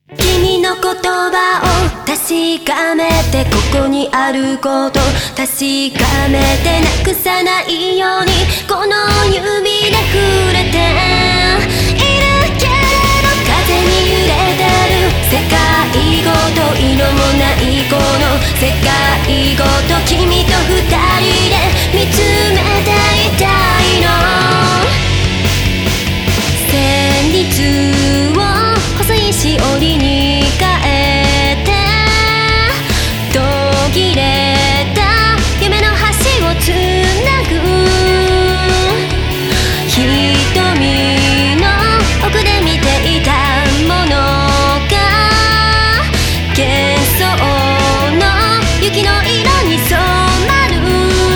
君の言葉を確かめて、ここにあること確かめて、なくさないようにこの指で触れているけれど、風に揺れてる世界ごと、色もないこの世界ごと、君と二人で見つめていたいの。旋律を細いしおりに変えて、途切れた夢の橋をつなぐ、瞳の奥で見ていたものが幻想の雪の色に染まる。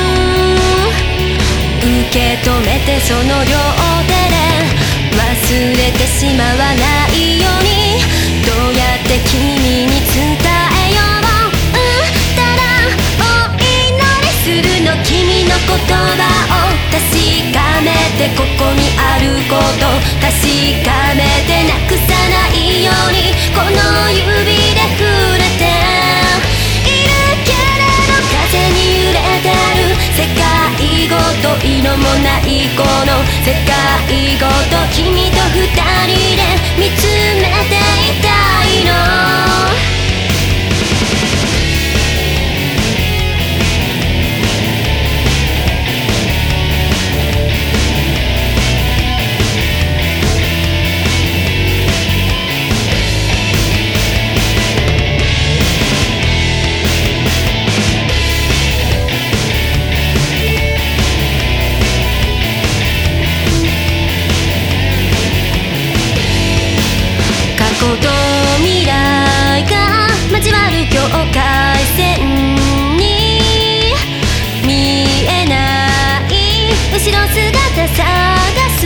受け止めてその両手で忘れてしまわないように、どうやって君に伝えよう。ただお祈りするの、君の言葉を確かめて、ここにあること確かめて、なくさないようにこの指で触れているけれど、風に揺れてる世界ごと、色もないこの世界ごと、君と二人で見つめていたいの。過去と未来が交わる境界線に、見えない後ろ姿探す。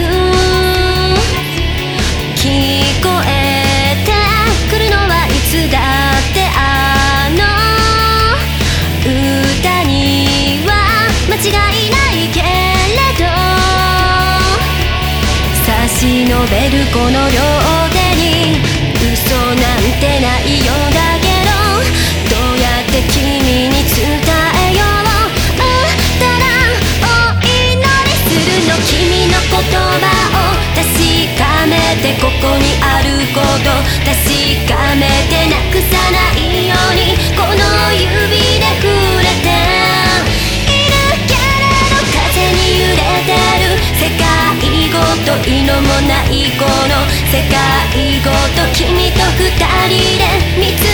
聞こえてくるのはいつだってあの歌には間違いないけれど、差し伸べるこの両手に嘘なんてないようだけど、どうやって君に伝えよう。ただお祈りするの、君の言葉を確かめて、ここにあること確かめて、なくさないようにこの指で触れているけれど、風に揺れてる世界ごと、色もないこの世界ごと、君と二人で見つ